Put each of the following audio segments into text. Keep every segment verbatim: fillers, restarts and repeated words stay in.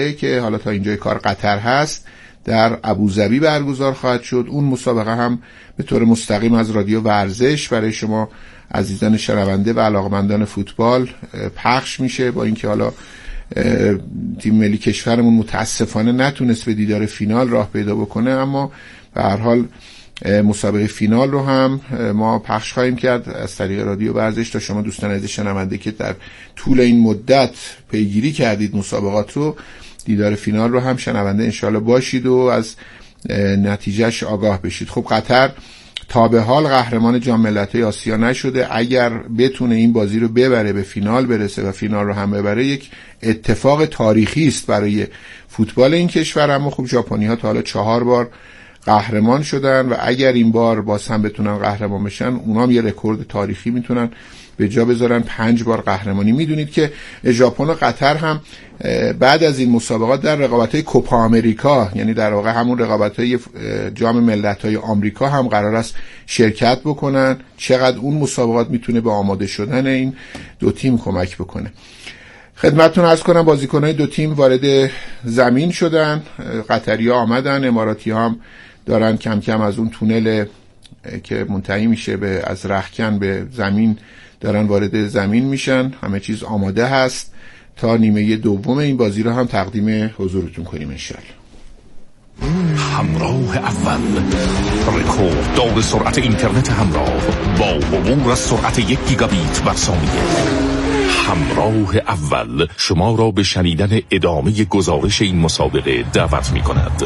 که حالا تا اینجای کار قطر هست در ابوظبی برگزار خواهد شد. اون مسابقه هم به طور مستقیم از رادیو ورزش برای شما عزیزان شنونده و علاقمندان فوتبال پخش میشه، با اینکه حالا تیم ملی کشورمون متاسفانه نتونست به دیدار فینال راه پیدا بکنه، اما به هر حال مسابقه فینال رو هم ما پخش خواهیم کرد از طریق رادیو ورزش تا شما دوستان عزیز شنونده که در طول این مدت پیگیری کردید مسابقات رو، دیدار فینال رو هم شنونده انشالله باشید و از نتیجهش آگاه بشید. خب قطر تا به حال قهرمان جام ملت‌های آسیا نشده. اگر بتونه این بازی رو ببره، به فینال برسه و فینال رو هم ببره، یک اتفاق تاریخی است برای فوتبال این کشور. اما خب ژاپنی‌ها تا حالا چهار بار قهرمان شدن و اگر این بار باز هم بتونن قهرمان بشن، اونام یه رکورد تاریخی میتونن به جا بذارن، پنج بار قهرمانی. میدونید که ژاپن و قطر هم بعد از این مسابقات در رقابت‌های کوپا آمریکا، یعنی در واقع همون رقابت‌های جام ملت‌های آمریکا هم قرار است شرکت بکنن. چقدر اون مسابقات میتونه به آماده شدن این دو تیم کمک بکنه. خدمتتون عرض کنم بازیکن‌های دو تیم وارد زمین شدن. قطری‌ها آمدن، اماراتی‌ها هم دارن کم کم از اون تونل که منتهی میشه به از رختکن به زمین دارن وارد زمین میشن. همه چیز آماده هست تا نیمه دوم این بازی رو هم تقدیم حضورتون کنیم انشالله. همراه اول، رکورد دار سرعت اینترنت همراه با عبور از سرعت یک گیگابیت بر ثانیه. همراه اول شما را به شنیدن ادامه گزارش این مسابقه دعوت می کند.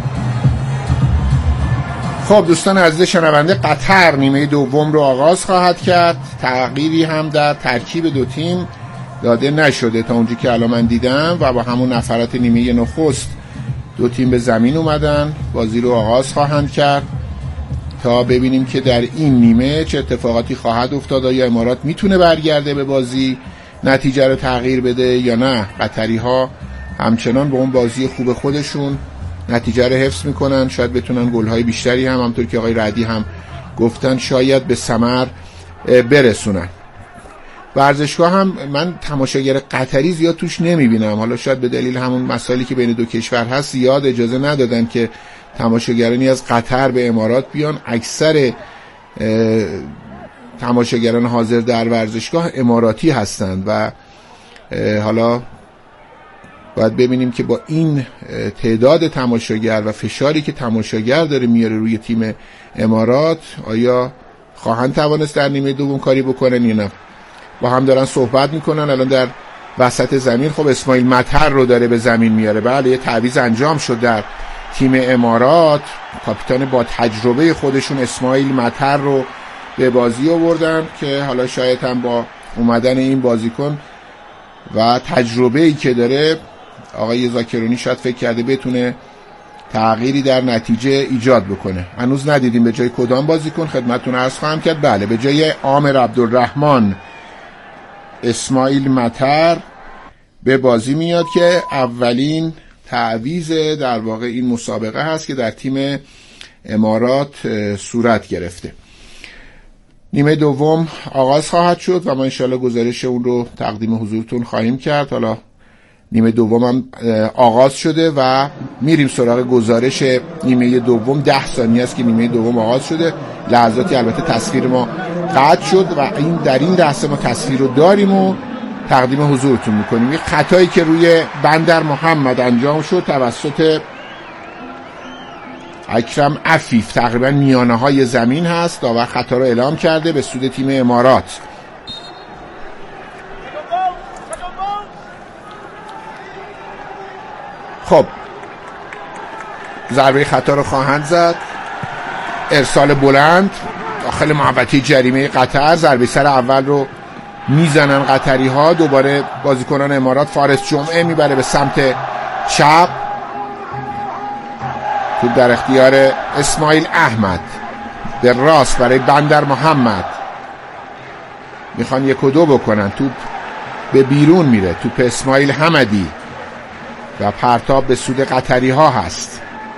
خب دوستان عزیز شنونده، قطر نیمه دوم رو آغاز خواهد کرد. تغییری هم در ترکیب دو تیم داده نشده تا اونجایی که الان من دیدم و با همون نفرات نیمه نخست دو تیم به زمین اومدن، بازی رو آغاز خواهند کرد تا ببینیم که در این نیمه چه اتفاقاتی خواهد افتاد. آیا امارات میتونه برگرده به بازی، نتیجه رو تغییر بده یا نه قطری ها همچنان به اون بازی خوب خودشون نتیجه رو حفظ میکنن، شاید بتونن گل‌های بیشتری هم همونطور که آقای رعدی هم گفتن شاید به ثمر برسونن. ورزشگاه هم من تماشاگر قطری زیاد توش نمیبینم، حالا شاید به دلیل همون مسائلی که بین دو کشور هست زیاد اجازه ندادن که تماشاگرانی از قطر به امارات بیان. اکثر تماشاگران حاضر در ورزشگاه اماراتی هستند و حالا باید ببینیم که با این تعداد تماشاگر و فشاری که تماشاگر داره میاره روی تیم امارات آیا خواهند توانست در نیمه دوم کاری بکنن یا نه. با هم دارن صحبت میکنن الان در وسط زمین. خب اسماعیل مطر رو داره به زمین میاره. بله یه تعویض انجام شد در تیم امارات، کاپیتان با تجربه خودشون اسماعیل مطر رو به بازی آوردن که حالا شاید هم با اومدن این بازیکن و تجربه‌ای که داره آقای زاکرونی شاید فکر کرده بتونه تغییری در نتیجه ایجاد بکنه. هنوز ندیدیم به جای کدام بازیکن، خدمتتون عرض خواهم کرد. بله به جای عامر عبدالرحمن اسماعیل مطر به بازی میاد که اولین تعویض در واقع این مسابقه هست که در تیم امارات صورت گرفته. نیمه دوم آغاز خواهد شد و ما انشالله گزارش اون رو تقدیم حضورتون خواهیم کرد. حالا نیمه دوم هم آغاز شده و میریم سراغ گزارش نیمه دوم. ده ثانیه است که نیمه دوم آغاز شده. لحظاتی البته تصویر ما قطع شد و این در این لحظه ما تصویر رو داریم و تقدیم حضورتون میکنیم. یک خطایی که روی بندر محمد انجام شد توسط اکرم عفیف، تقریبا میانه های زمین هست. داور خطا رو اعلام کرده به سود تیم امارات. خب ضربه خطا رو خواهند زد. ارسال بلند داخل محوطه جریمه قطر. ضربه سر اول رو میزنن قطری ها. دوباره بازیکنان امارات. فارس جمعه میبره به سمت چپ. توپ در اختیار اسماعیل احمد به راست برای بندر محمد. میخوان یک و دو بکنن. توپ به بیرون میره. توپ اسماعیل حمدی و پرتاب به سود قطری ها هست.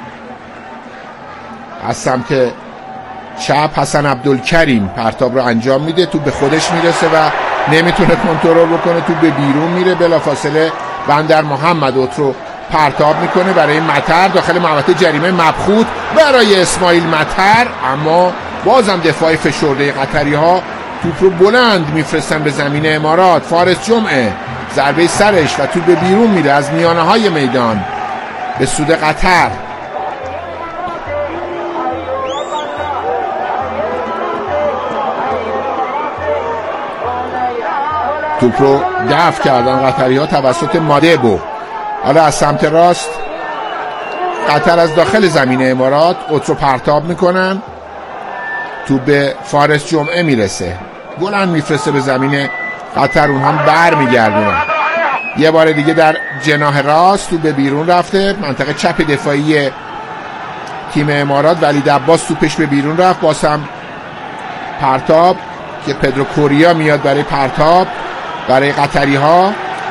از سمت چپ حسن عبدالکریم پرتاب رو انجام میده. توپ به خودش میرسه و نمیتونه کنترل بکنه. توپ به بیرون میره. بلافاصله بندر محمد اوت رو پرتاب میکنه برای مطر داخل محوطه جریمه، مبخوت برای اسماعیل مطر، اما بازم دفاع فشرده قطری ها توپ رو بلند میفرستن به زمین امارات. فارس جمعه ضربه سرش و توپ به بیرون میره از میانه های میدان به سود قطر. توپ رو دفع کردن قطری ها توسط مادبو. حالا از سمت راست قطر از داخل زمین امارات قطر رو پرتاب میکنن، توپ به فارس جمعه میرسه، بلند میفرسته به زمین قطر، اون هم بر میگردونن. یه بار دیگه در جناح راست توپ به بیرون رفته، منطقه چپ دفاعی تیم امارات ولید عباس توپش به بیرون رفت، باز هم پرتاب که پدرو کوریا میاد برای پرتاب برای قطری ها.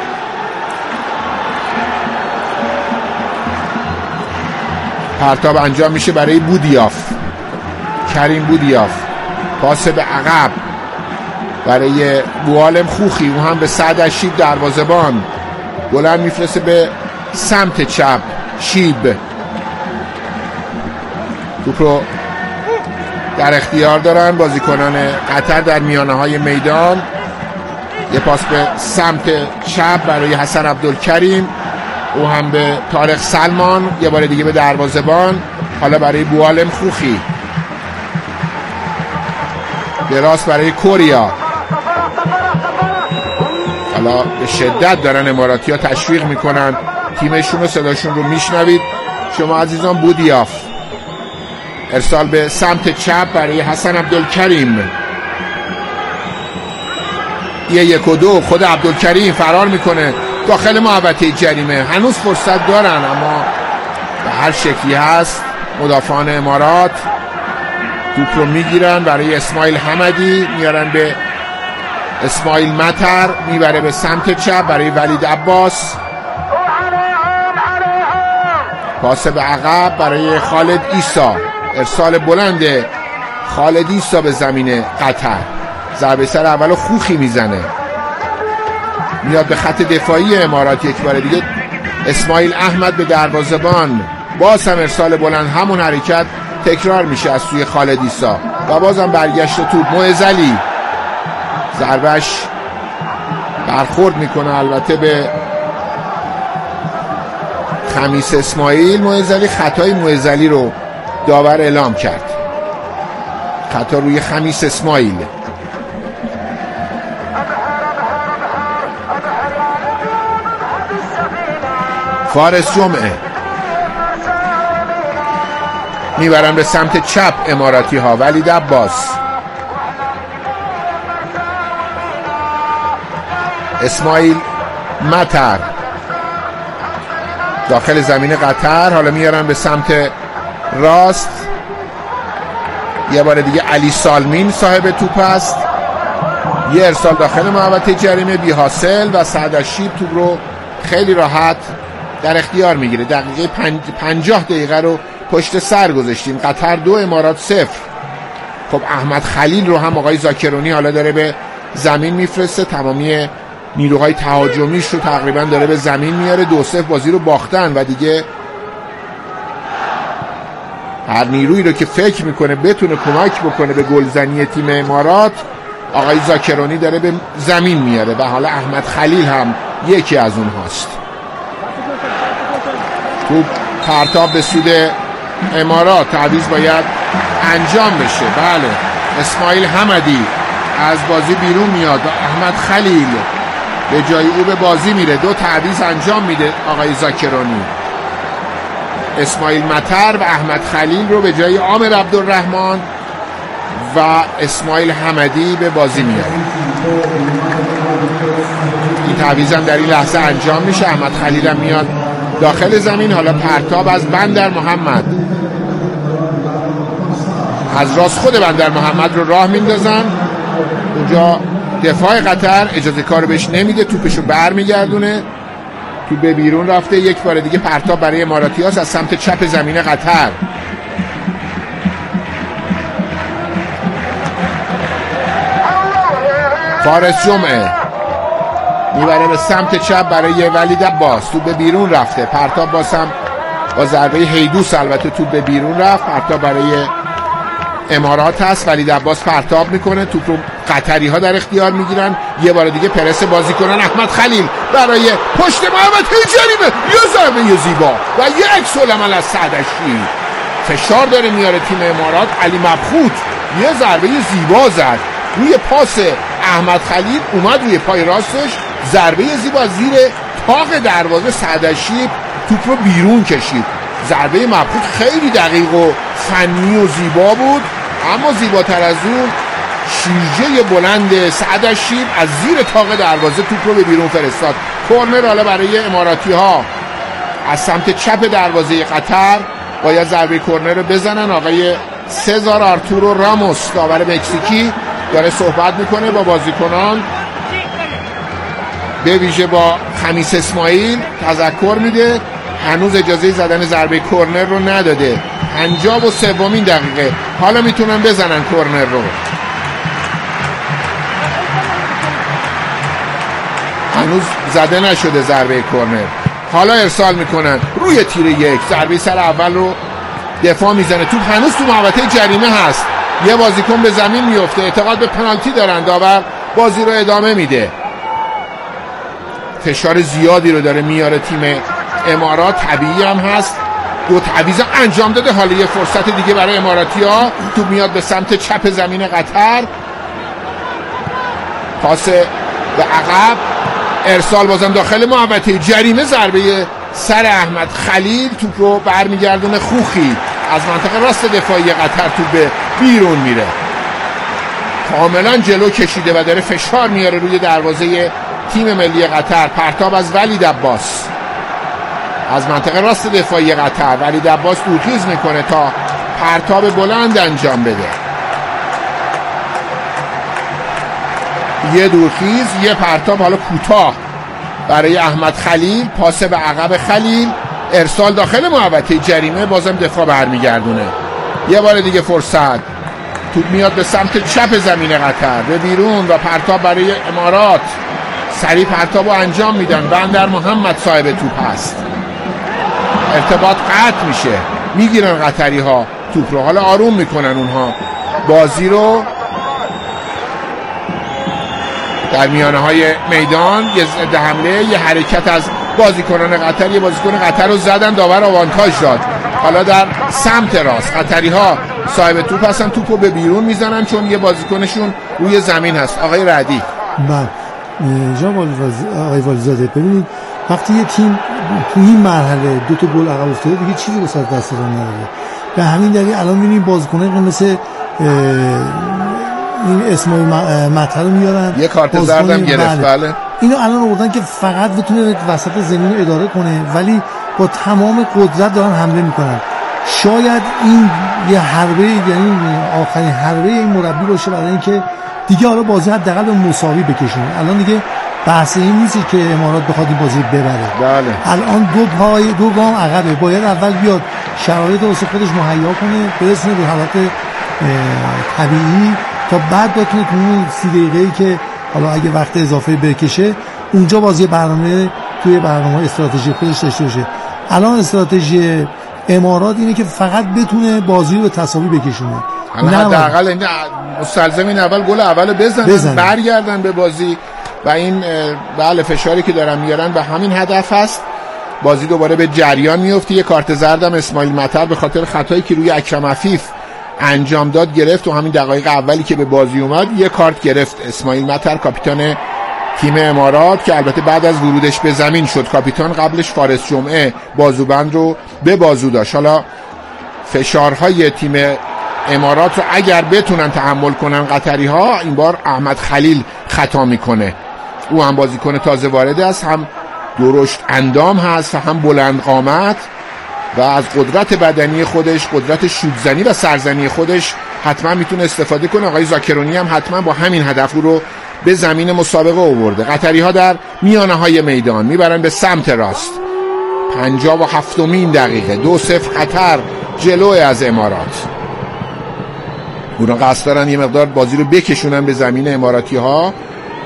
پرتاب انجام میشه برای بودیاف، کریم بودیاف، پاس به عقب برای بوالم خوخی، اون هم به سعد شیب دروازه‌بان، بلند میفرسته به سمت چپ. شیب توپ رو در اختیار دارن بازیکنان قطر در میانه های میدان. یه پاس به سمت چپ برای حسن عبدالکریم، او هم به طارق سلمان، یه بار دیگه به دروازه‌بان، حالا برای بوالم خوخی، دراز برای کوریا. حالا به شدت دارن اماراتی ها تشویق میکنن تیمشون رو، صداشون رو میشنوید شما عزیزان. بودیاف ارسال به سمت چپ برای حسن عبدالکریم، یه یک و دو، خود عبدالکریم فرار میکنه داخل محوطه جریمه، هنوز فرصت دارن اما به هر شکلی هست مدافعان امارات توپ رو میگیرن برای اسماعیل حمدی، میارن به اسماعیل مطر، میبره به سمت چپ برای ولید عباس، پاس به عقب برای خالد عیسی، ارسال بلند خالد عیسی به زمین قطر، ضربه سر اولو خوخی میزنه، میاد به خط دفاعی امارات یک بار دیگه اسماعیل احمد به دروازه‌بان، باز هم ارسال بلند، همون حرکت تکرار میشه از سوی خالد عیسی و بازم برگشت توپ. معزلی ضربش برخورد میکنه البته به خمیس اسماعیل. معزلی خطای معزلی رو داور اعلام کرد، خطا روی خمیس اسماعیل. فارس جمعه میبرن به سمت چپ اماراتی ها، ولید عباس، اسماعیل مطر داخل زمین قطر، حالا میارن به سمت راست، یه بار دیگه علی سالمین صاحب توپ است، یه ارسال داخل محوطه جریمه بی حاصل و سعد شیب توپ رو خیلی راحت در اختیار میگیره. دقیقه پنج... پنجاه دقیقه رو پشت سر گذاشتیم، قطر دو امارات صفر. خب احمد خلیل رو هم آقای زاکرونی حالا داره به زمین میفرسته، تمامی نیروهای تهاجمیش رو تقریبا داره به زمین میاره، دو صفر بازی رو باختن و دیگه هر نیرویی رو که فکر میکنه بتونه کمک بکنه به گلزنی تیم امارات آقای زاکرونی داره به زمین میاره و حالا احمد خلیل هم یکی از اونهاست. توپ پرتاب به سود امارات، تعویض باید انجام بشه. بله، اسماعیل حمدی از بازی بیرون میاد، احمد خلیل به جای او به بازی میره، دو تعویض انجام میده آقای زاکرانی، اسماعیل مطر و احمد خلیل رو به جای عامر عبدالرحمن و اسماعیل حمدی به بازی میاد. این تعویض هم در این لحظه انجام میشه، احمد خلیل هم میاد داخل زمین. حالا پرتاب از بندر محمد، از راست خود بندر محمد رو راه میندازن، اونجا دفاع قطر اجازه کار بهش نمیده، توپشو بر میگردونه، توپ به بیرون رفته. یک بار دیگه پرتاب برای اماراتیاس از سمت چپ زمین قطر. فارس جمعه میبره به سمت چپ برای ولید عباس. توپ به بیرون رفته. پرتاب باسم با ضربه هیدوس البته توپ به بیرون رفت. پرتاب برای امارات هست. ولید عباس پرتاب میکنه. توپ رو قطری ها در اختیار میگیرن. یه بار دیگه پرس بازی کنن. احمد خلیل برای پشت محمد جریمه، یه ضربه یه زیبا و یک سلم از سعدشی. فشار داره میاره تیم امارات. علی مبخوت یه ضربه زیبا زد روی پاس احمد خلیل، اومد روی پای راستش، ضربه زیبا زیر تاق دروازه سعدشی توپ رو بیرون کشید. ضربه مبخوت خیلی دقیق و فنی و زیبا بود، اما زیباتر از اون شیرجه بلند سعدشی از زیر تاق دروازه توپ رو به بیرون فرستاد. کورنر حالا برای اماراتی ها از سمت چپ دروازه قطر. باید ضربه کورنر رو بزنن. آقای سزار آرتورو راموس داور مکزیکی داره صحبت میکنه با بازیکنان، به ویژه با خمیس اسماعیل تذکر میده. هنوز اجازه زدن ضربه کورنر رو نداده. پنجاه و سومین دقیقه، حالا میتونن بزنن کورنر رو. هنوز زده نشده ضربه کورنر. حالا ارسال میکنن روی تیر یک. ضربه سر اول رو دفاع میزنه. توپ هنوز تو محوطه جریمه هست. یه بازیکن به زمین میفته. اعتقاد به پنالتی دارن. داور بازی رو ادامه میده. فشار زیادی رو داره میاره تیم امارات. طبیعی هم هست. دو تعویض انجام داده. حالا یه فرصت دیگه برای اماراتی ها. توپ میاد به سمت چپ زمین قطر. پاس به عقب، ارسال بازم داخل محوطه جریمه. ضربه سر احمد خلیل توپ رو برمیگردونه خوخی از منطقه راست دفاعی قطر. توپ به بیرون میره. کاملا جلو کشیده و داره فشار میاره روی دروازه تیم ملی قطر. پرتاب از ولید عباس از منطقه راست دفاعی قطر. ولید عباس دورخیز میکنه تا پرتاب بلند انجام بده. یه دورخیز، یه پرتاب حالا کوتاه برای احمد خلیل. پاس به عقب خلیل، ارسال داخل محوطه جریمه. بازم دفاع برمیگردونه. یه بار دیگه فرصت. توپ میاد به سمت چپ زمین قطر به بیرون و پرتاب برای امارات. سریع پرتاب رو انجام میدن. بندر محمد صاحب توپ هست. ارتباط قطع میشه. میگیرن قطری ها توپ رو. حالا آروم میکنن اونها بازی رو. در میانه های میدان یه ضد حمله، یه حرکت از بازیکنان قطر. یه بازیکن قطر رو زدن. داور آوانتاژ داد. حالا در سمت راست قطری ها صاحب توپ هستن. توپ رو به بیرون میزنن چون یه بازیکنشون روی زمین هست. آقای رعدی. بله جناب آقای والیزاده، ببینید وقتی یه تیم تو این مرحله دو تا گل عقب افتاده دیگه چیزی واسه دستشون نداره. به همین دلیل الان می‌بینیم بازیکنان مثل این اسماعیل مطهر رو میارن. یه کارت زردم گرفت. بله اینو الان آوردن که فقط بتونه وسط زمین رو اداره کنه، ولی با تمام قدرت دارن حمله میکنن. شاید این یه حربه، یعنی آخرین حربه این مربی باشه برای اینکه دیگه حالا بازی حداقل به مساوی بکشونه. الان دیگه بحث این نیست که امارات بخواد این بازی ببره. بله الان دو پای دو گام عقبه. باید اول بیاد شرایط واسه خودش مهیا کنه، برسونه به حالت طبیعی تا بعد بتونه تو اون سی دقیقه‌ای که حالا اگه وقت اضافه بکشه اونجا بازی برنامه توی برنامه استراتژی خودش داشته باشه. الان استراتژی امارات اینه که فقط بتونه بازی رو به تساوی بکشونه. نه حداقل این مستلزم این اول گل اول بزنن, بزنن برگردن به بازی و این بله فشاری که دارن میارن به همین هدف هست. بازی دوباره به جریان میفته. یه کارت زردم اسماعیل مطهر به خاطر خطایی که روی اکرم عفیف انجام داد گرفت و همین دقایق اولی که به بازی اومد یه کارت گرفت. اسماعیل مطهر کاپیتان تیم امارات که البته بعد از ورودش به زمین شد کاپیتان، قبلش فارس جمعه بازوبند رو به بازو داشت. حالا فشارهای تیم امارات رو اگر بتونن تحمل کنن قطری ها، این بار احمد خلیل خطا میکنه. او هم بازیکن تازه وارد است، هم درشت اندام هست، هم بلند قامت و از قدرت بدنی خودش، قدرت شوتزنی و سرزنی خودش حتما میتونه استفاده کنه. آقای زاکرونی هم حتما با همین هدف رو به زمین مسابقه آورده. قطری ها در میانه های میدان میبرن به سمت راست. پنجاه و هفتمین دقیقه دو صفر قطر جلو از امارات. اونا قصد دارن یه مقدار بازی رو بکشونن به زمین اماراتی ها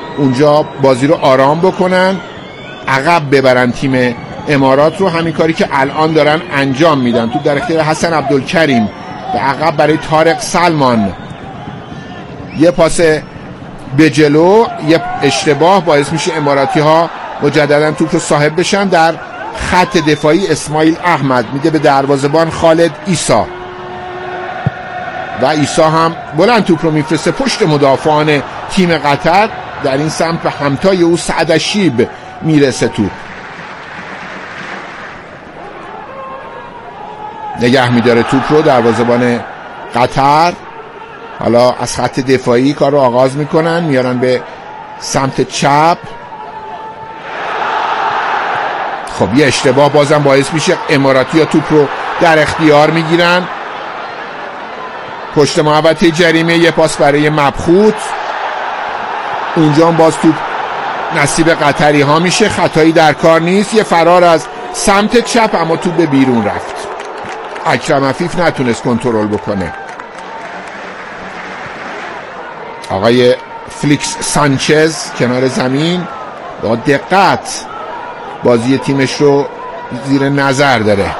اونجا بازی رو آرام بکنن، عقب ببرن تیم امارات رو. همین کاری که الان دارن انجام میدن. تو در اختیار حسن عبدالکریم به عقب برای طارق سلمان، یه پاس به جلو، یه اشتباه باعث میشه اماراتی ها مجددا توپ رو صاحب بشن. در خط دفاعی اسماعیل احمد میده به دروازه‌بان خالد عیسی و عیسی هم بلند توپ رو میفرسته پشت مدافعان تیم قطر. در این سمت به همتای او سعد شیب میرسه توپ، نگه میداره توپ رو دروازه‌بان قطر. حالا از خط دفاعی کار رو آغاز میکنن، میارن به سمت چپ. خب یه اشتباه بازم باعث میشه اماراتی ها توپ رو در اختیار میگیرن. پشت محوطه جریمه یه پاس برای مبخوت، اونجا هم باز توپ نصیب قطری ها میشه. خطایی در کار نیست، یه فرار از سمت چپ اما توپ به بیرون رفت. اکرم عفیف نتونست کنترل بکنه. آقای فلیکس سانچز کنار زمین با دقت بازی تیمش رو زیر نظر داره.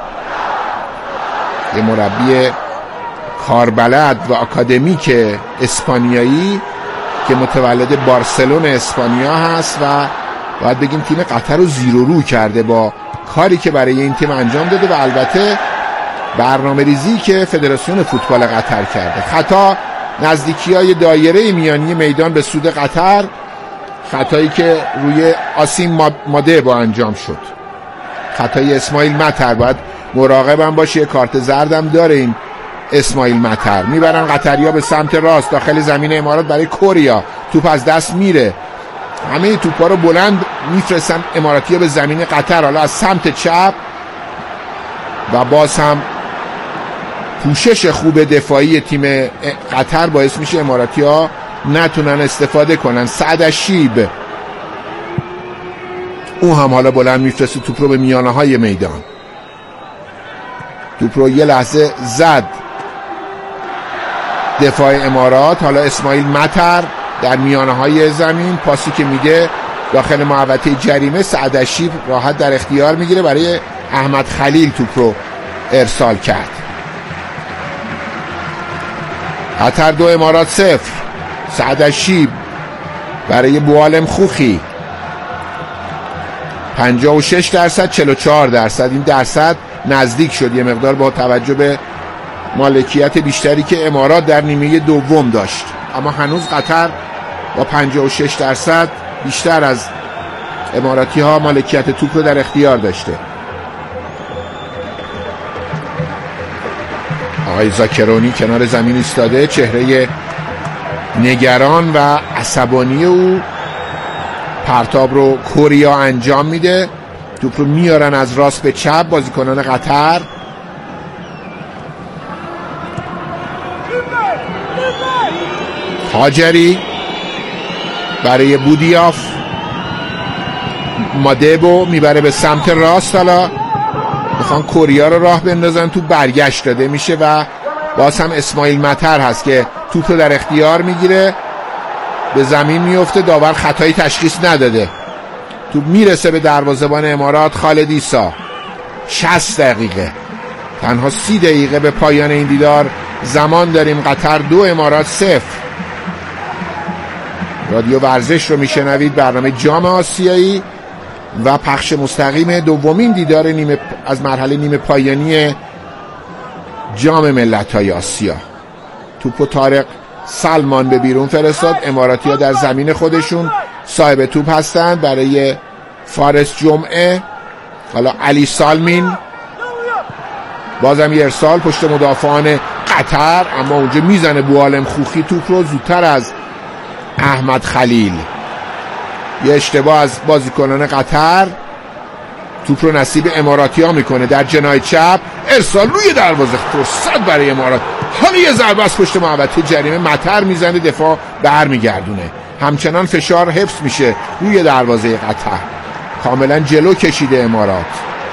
یه مربی کاربلد و اکادمیک اسپانیایی که متولد بارسلون اسپانیا هست و باید بگیم تیم قطر رو زیر و رو کرده با کاری که برای این تیم انجام داده و البته برنامه ریزی که فدراسیون فوتبال قطر کرده. خطا نزدیکی های دایره میانی میدان به سود قطر، خطایی که روی آسیم ماده با انجام شد. خطای اسماعیل مطر، باید مراقبم باشه، کارت زردم داره این اسماعیل مطر. میبرن قطریا به سمت راست داخل زمین امارات برای کوریا، توپ از دست میره. همه توپا رو بلند میفرستن اماراتی‌ها به زمین قطر. حالا از سمت چپ و باز هم پوشش خوب دفاعی تیم قطر باعث میشه اماراتی‌ها نتونن استفاده کنن. سعد شیب او هم حالا بلند میفرسته توپ رو به میانه های میدان. توپ رو یه لحظه زد دفاع امارات. حالا اسماعیل مطر در میانه های زمین، پاسی که میده داخل محوطه جریمه. سعد شیب راحت در اختیار میگیره، برای احمد خلیل توپ رو ارسال کرد. قطر دو امارات صفر. سعد شیب برای بوالم خوخی، پنجاه و شش درصد چهل و چهار درصد. این درصد نزدیک شد یه مقدار با توجه به مالکیت بیشتری که امارات در نیمه دوم داشت، اما هنوز قطر با پنجاه و شش درصد بیشتر از اماراتی ها مالکیت توپ رو در اختیار داشته. آقای زاکرونی کنار زمین ایستاده، چهره نگران و عصبانی او. پرتاب رو کوریا انجام میده، توپ رو میارن از راست به چپ بازیکنان قطر. هاجری برای بودیاف، مادبو میبره به سمت راست. حالا میخوان کوریا رو راه بندازن، توپ برگشت داده میشه و باز هم اسماعیل مطر هست که توپ رو در اختیار میگیره، به زمین میفته. داور خطایی تشخیص نداده. توپ میرسه به دروازه‌بان امارات خالد عیسی. شصت دقیقه، تنها سی دقیقه به پایان این دیدار زمان داریم. قطر دو امارات صفر. رادیو ورزش رو میشنوید، برنامه جام آسیایی و پخش مستقیم دومین دیدار نیمه از مرحله نیمه پایانی جام ملت‌های آسیا. توپو طارق سلمان به بیرون فرستاد. اماراتی ها در زمین خودشون صاحب توپ هستند برای فارس جمعه. حالا علی سالمین، بازم یه ارسال پشت مدافعان قطر، اما اونجا میزنه بوالم خوخی توپ رو زودتر از احمد خلیل. یه اشتباه از بازیکنان قطر، توپ رو نصیب اماراتی ها میکنه. در جناح چپ ارسال روی دروازه، فرصت برای امارات. حالا یه ضربه از پشت محوطه جریمه، مطر میزنه، دفاع برمیگردونه. همچنان فشار حفظ میشه روی دروازه قطر، کاملا جلو کشیده امارات.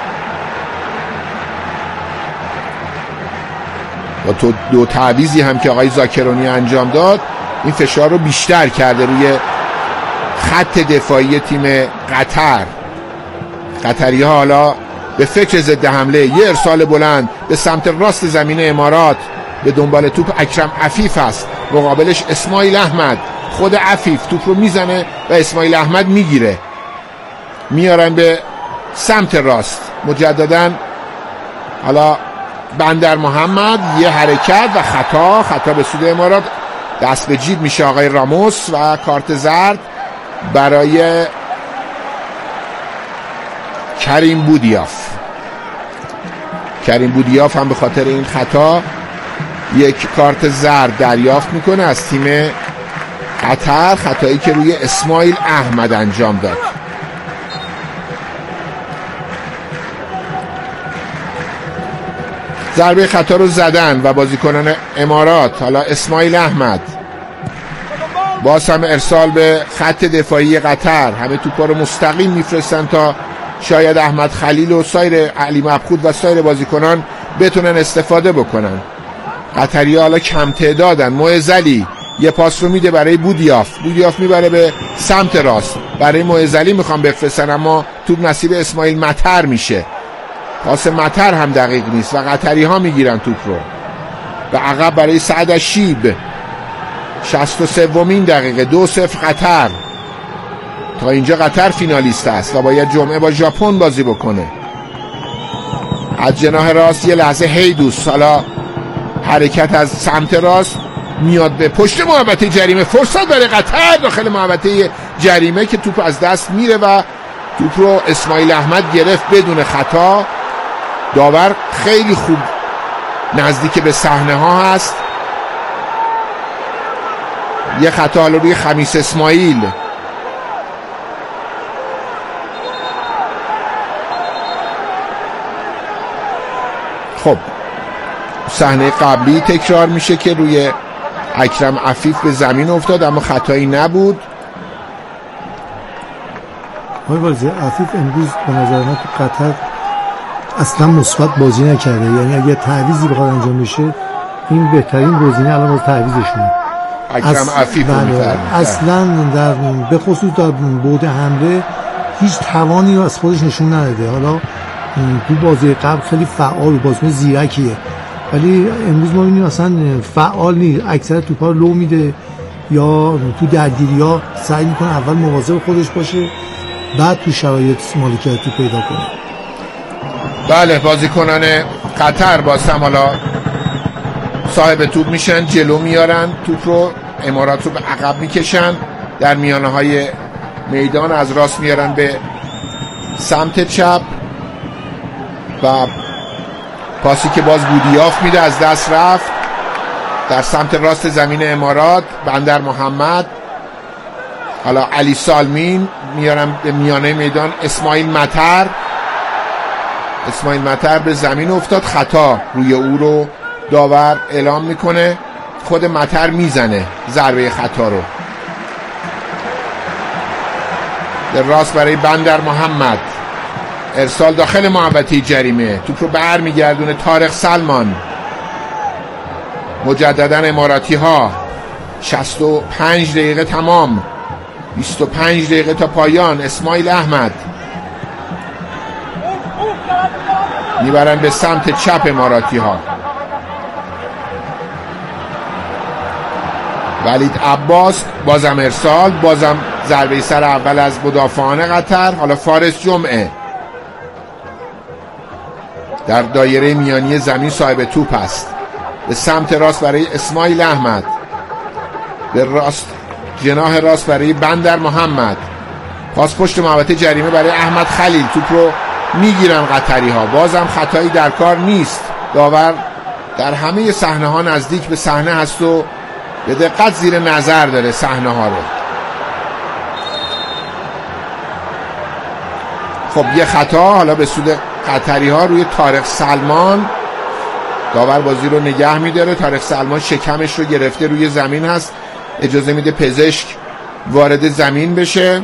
با تو دو تعویضی هم که آقای زاکرونی انجام داد، این فشار رو بیشتر کرده روی خط دفاعی تیم قطر. قطری ها حالا به فکر ضد حمله، یه ارسال بلند به سمت راست زمین امارات، به دنبال توپ اکرم عفیف است، مقابلش اسماعیل احمد. خود عفیف توپ رو میزنه و اسماعیل احمد میگیره، میارن به سمت راست. مجددا حالا بندر محمد، یه حرکت و خطا خطا به سود امارات. دست به جیب میشه آقای راموس و کارت زرد برای کریم بودیاف. کریم بودیاف هم به خاطر این خطا یک کارت زرد دریافت میکنه از تیم قطر، خطایی که روی اسماعیل احمد انجام داد. ضربه خطا رو زدن و بازیکنان امارات. حالا اسماعیل احمد باز هم ارسال به خط دفاعی قطر، همه توپا رو مستقیم میفرستن تا شاید احمد خلیل و سایر علی مبخود و سایر بازیکنان بتونن استفاده بکنن. قطری حالا کم تعدادن. معزلی یه پاس رو میده برای بودیاف، بودیاف میبره به سمت راست، برای معزلی میخوام بفرستن اما توپ نصیب اسماعیل مطر میشه. پاس مطر هم دقیق نیست و قطری ها میگیرن توپ رو به عقب برای سعد شیب. شصت و سومین دقیقه، دو صفر قطر. تا اینجا قطر فینالیست است و باید جمعه با ژاپن بازی بکنه. از جناح راست یه لحظه هیدوس، حالا حرکت از سمت راست میاد به پشت محوطه جریمه، فرصت برای قطر داخل محوطه جریمه که توپ از دست میره و توپ رو اسماعیل احمد گرفت بدون خطا. داور خیلی خوب نزدیک به صحنه ها هست. یه خطا حالا روی خمیس اسماعیل. خب صحنه قبلی تکرار میشه که روی اکرم عفیف به زمین افتاد اما خطایی نبود. آقای والزی، عفیف امروز به نظر من تو قطر اصلا مثبت بازی نکرده، یعنی اگه تعویضی بخواد انجام بشه این بهترین گزینه الان واسه تعویضشونه. اکرم عفیف اصلا در به خصوص در بعد حمله هیچ توانی رو از خودش نشون نداده. حالا تو بازی قبل خیلی فعال، بازیکن زیرکیه، ولی امروز ما می‌بینیم اصلا فعال نیست. اکثر توپا رو لو میده یا تو درگیری‌ها سعی میکنه اول مواظب خودش باشه بعد تو شرایط مالکیت توپ پیدا کنه. بله، بازیکنان قطر باز هم حالا صاحب توپ میشن، جلو میارن توپ رو، امارات رو به عقب میکشن، در میانه های میدان از راست میارن به سمت چپ و پاسی که باز بودیاف میده از دست رفت در سمت راست زمین امارات. بندر محمد، حالا علی سالمین میارن به میانه میدان. اسماعیل مطر، اسماعیل مطر به زمین افتاد، خطا روی او رو داور اعلام میکنه. خود مطر میزنه ضربه خطا رو. در راست برای بندر محمد، ارسال داخل محوطه جریمه، توپ رو بر میگردونه طارق سلمان. مجددا اماراتی ها. شصت و پنج دقیقه تمام، بیست و پنج دقیقه تا پایان. اسماعیل احمد میبرن به سمت چپ اماراتی ها. ولید عباس، بازم ارسال، بازم ضربه سر اول از مدافعان قطر. حالا فارس جمعه در دایره میانی زمین صاحب توپ است. به سمت راست برای اسماعیل احمد، به راست جناح راست برای بندر محمد. پاس پشت محوطه جریمه برای احمد خلیل. توپ رو میگیرن قطری ها، بازم خطایی در کار نیست. داور در همه صحنه ها نزدیک به صحنه هست و به دقت زیر نظر داره صحنه ها رو. خب یه خطا حالا به سود قطری ها روی طارق سلمان. داور بازی رو نگه میداره. طارق سلمان شکمش رو گرفته روی زمین هست، اجازه میده پزشک وارد زمین بشه.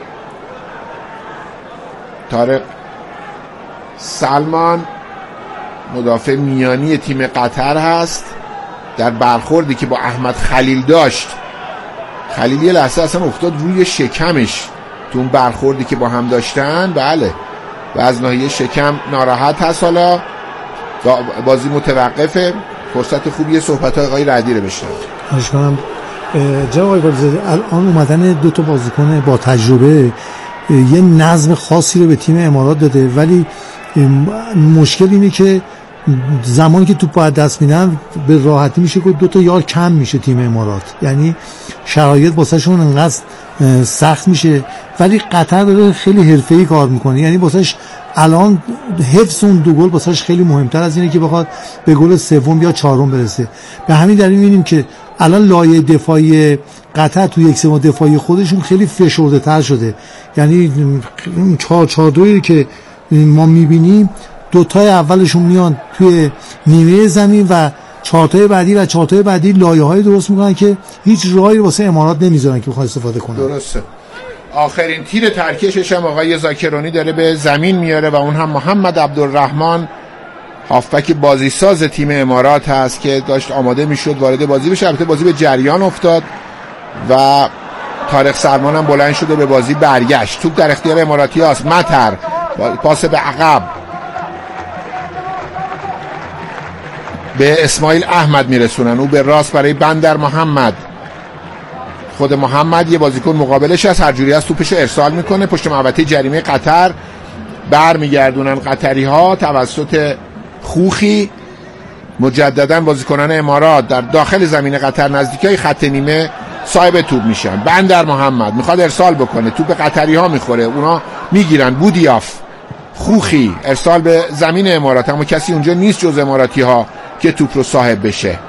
طارق سلمان مدافع میانی تیم قطر هست. در برخوردی که با احمد خلیل داشت خلیل یه لحظه اصلا افتاد روی شکمش تو اون برخوردی که با هم داشتن. بله و از ناحیه شکم ناراحت هست. حالا بازی متوقفه. فرصت خوبیه صحبت‌های آقای رعدی رو بشنویم. خواهش کنم. جناب آقای گلزاده، الان اومدن دو تا بازیکن با تجربه یه نظم خاصی رو به تیم امارات داده، ولی مشکل اینه که زمانی که توپ باید دست میدن به راحتی میشه که دو تا یار کم میشه تیم امارات، یعنی شرایط واسه شون انقدر سخت میشه. ولی قطر داره خیلی حرفه‌ای کار میکنه، یعنی واسهش الان حفظ اون دو گل واسهش خیلی مهمتر از اینه که بخواد به گل سوم یا چهارم برسه. به همین دلیل میبینیم که الان لایه دفاعی قطر تو یک سوم دفاعی خودشون خیلی فشرده تر شده، یعنی چهار چهار دویی که ما میبینیم دوتای اولشون میان توی نیمه زمین و چهارتای بعدی و چهارتای بعدی لایه‌های درست میکنن که هیچ راهی واسه امارات نمیذارن که بخواد استفاده کنن. درسته. آخرین تیر ترکشش هم آقای زاکرانی داره به زمین میاره و اون هم محمد عبدالرحمن هافبک بازیساز تیم امارات هست که داشت آماده میشد وارد بازی بشه. البته بازی به جریان افتاد و طارق سرمان هم بلند شده به بازی برگشت. توپ در اختیار اماراتی هست. مطر پاس به عقب به اسماعیل احمد میرسونن، او به راست برای بندر محمد. خود محمد یه بازیکن مقابلش هست، هر جوری از توپش ارسال میکنه پشت محوطه جریمه قطر. برمیگردونن قطری ها توسط خوخی. مجددا بازیکنان امارات در داخل زمین قطر نزدیکای خط نیمه صاحب توپ میشن. بندر محمد میخواد ارسال بکنه، توپ قطری ها میخوره، اونا میگیرن. بودیاف، خوخی، ارسال به زمین امارات، اما کسی اونجا نیست جز اماراتی ها که توپ رو صاحب بشه.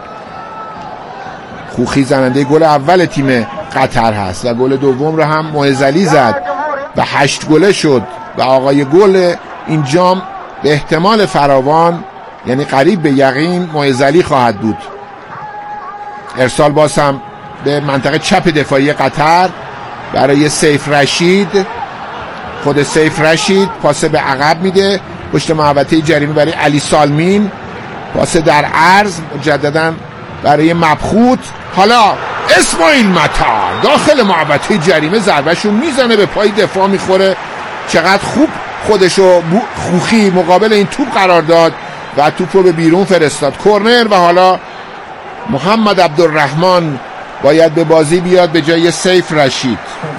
خوخی زننده گل اول تیم قطر هست و گل دوم رو هم معزلی زد و هشت گله شد و آقای گل این جام به احتمال فراوان، یعنی قریب به یقین، معزلی خواهد بود. ارسال باز هم به منطقه چپ دفاعی قطر برای سیف رشید. خود سیف رشید پاس به عقب میده پشت محوطه جریمه برای علی سالمین. پاس در عرض مجددا برای مبخوت. حالا اسماعیل مطر داخل محوطه جریمه ضربهشو میزنه، به پای دفاع میخوره. چقدر خوب خودشو خوخی مقابل این توپ قرار داد و توپ رو به بیرون فرستاد. کورنر و حالا محمد عبدالرحمن باید به بازی بیاد به جای سیف رشید.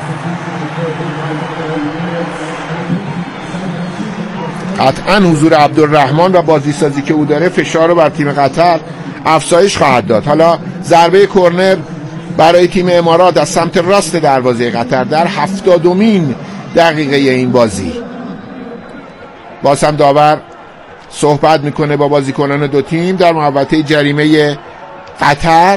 قطعا حضور عبدالرحمن و بازی سازی که او داره فشار رو بر تیم قطر افزایش خواهد داد. حالا ضربه کورنر برای تیم امارات از سمت راست دروازه قطر در هفتادمین دقیقه این بازی. باز هم داور صحبت میکنه با بازیکنان دو تیم در محوطه جریمه قطر.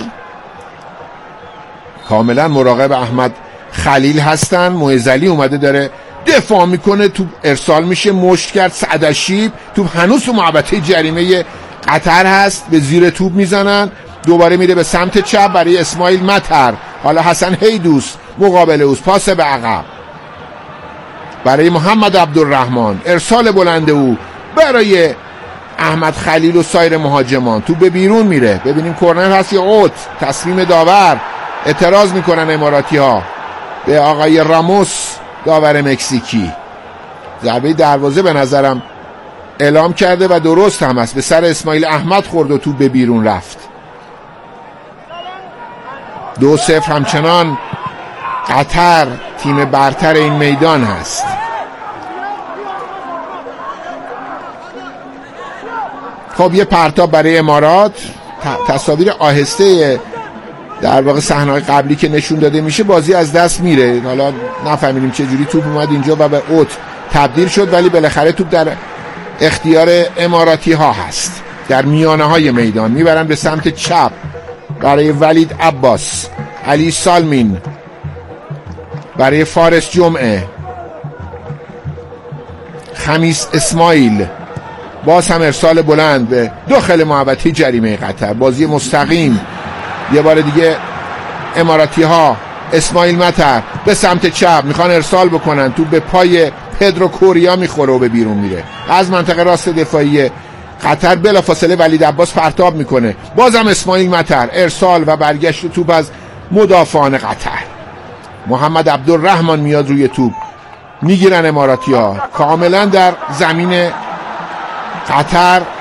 کاملا مراقب احمد خلیل هستن. معزلی اومده داره دفاع میکنه، توپ ارسال میشه، مشت کرد سعدشیب، توپ هنوز تو محوطه جریمه قطر هست، به زیر توپ میزنن. دوباره میره به سمت چپ برای اسماعیل مطر. حالا حسن هیدوس مقابل اوست، پاس به عقب برای محمد عبدالرحمن. ارسال بلند او برای احمد خلیل و سایر مهاجمان. توپ به بیرون میره. ببینیم کورنر هست یا اوت. تصمیم داور. اعتراض میکنن اماراتی ها به آقای راموس داور مکزیکی. ضربه دروازه به نظرم اعلام کرده و درست هم است. به سر اسماعیل احمد خورد و توپ به بیرون رفت. دو صفر همچنان قطر تیم برتر این میدان هست. خب یه پرتاب برای امارات. تصاویر آهسته در واقع صحنه‌های قبلی که نشون داده میشه بازی از دست میره. حالا نفهمیدیم چه جوری توپ اومد اینجا و به اوت تبدیل شد، ولی بالاخره توپ در اختیار اماراتی ها هست. در میانه های میدان میبرن به سمت چپ برای ولید عباس. علی سالمین برای فارس جمعه. خمیس اسماعیل. باز هم ارسال بلند به داخل محوطه جریمه قطر. بازی مستقیم یه بار دیگه اماراتی ها. اسماعیل مطر به سمت چپ میخوان ارسال بکنن، تو به پای پدرو کوریا میخوره و به بیرون میره. از منطقه راست دفاعی قطر بلافاصله ولید عباس پرتاب میکنه. بازم اسماعیل مطر ارسال و برگشت توپ از مدافعان قطر. محمد عبدالرحمن میاد روی توپ، میگیرن اماراتی ها کاملا در زمین قطر